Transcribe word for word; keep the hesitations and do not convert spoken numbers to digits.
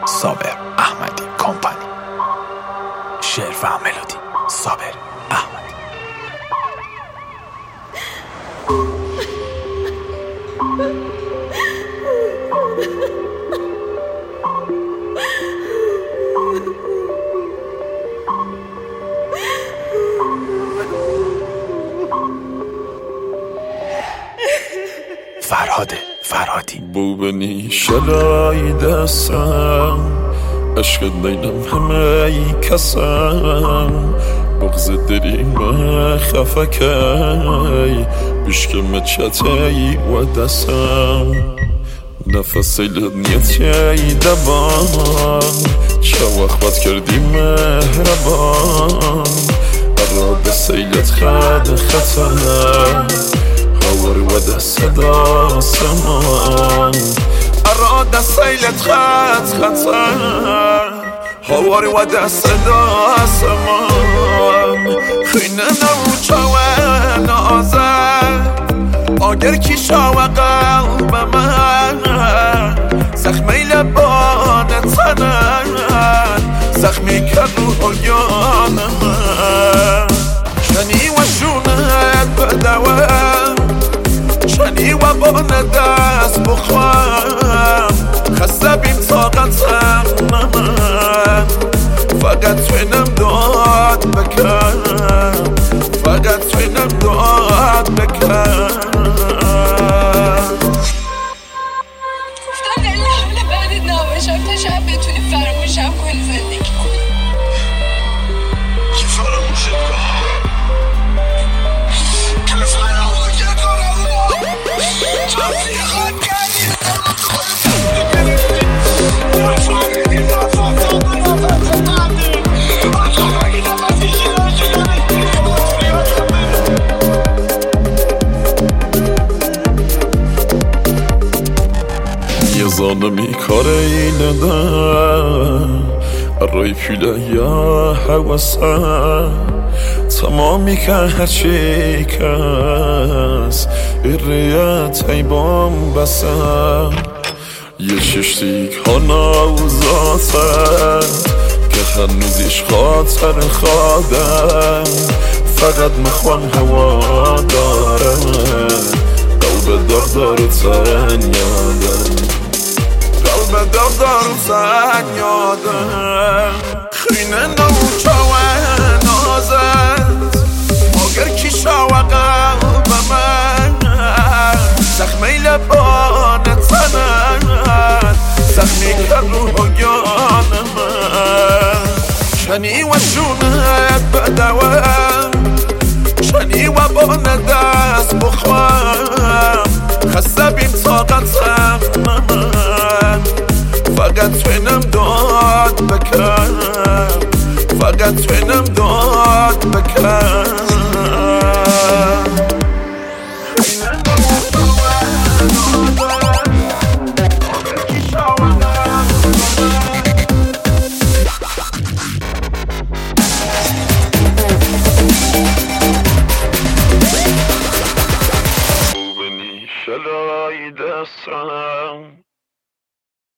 صابر احمدی کمپانی. شعر و ملودی صابر احمدی. فرهاد فرهادی. بوبنی شلای دستم عشق دیدم همه ای کسم بغز دریم خفکی بشکم چطایی و دستم نفس ایلت نیتی دبان چه وقت کردی مهربان اراد سیلت خد خطر هوار و دست داستمان اراد سیلت خد خطر هوار و دست داستمان خینه نوچه و نازد آگر کشا و قلب من زخمی لبان تنن زخمی کرد روح یان من شنی و شونت بدوم شنی و بان دست بخوام خسته بیم طاقتم من فقط توینم داد بکن فقط توینم داد بکن گفتم دلیل حال بعدت نباشم تا شب بتونی فراموشم کنی زندگی کنی. کی فراموشت کن؟ که فراموشت کنم تفریخات کردی زانمی کار ایله دم رای پیله یا حواسم تمامی که هرچی کس ایریت ایبام بسم یه ششتیک ها نوزاتن که هنوزیش خاطر خادم فقط مخوان هوا دارم قلب دار دارو تن یادم قلب دار دارو تن یادم خینه نوچه و نازد مگر کشا و قلب من زخمی لبان تنن زخمی کرد روح یان من شنی و شونت بدوم شنی و بان دست بخوام خسته بیم طاقتم من فقط توینم داد بکن فقط توینم داد بکن شلای دستم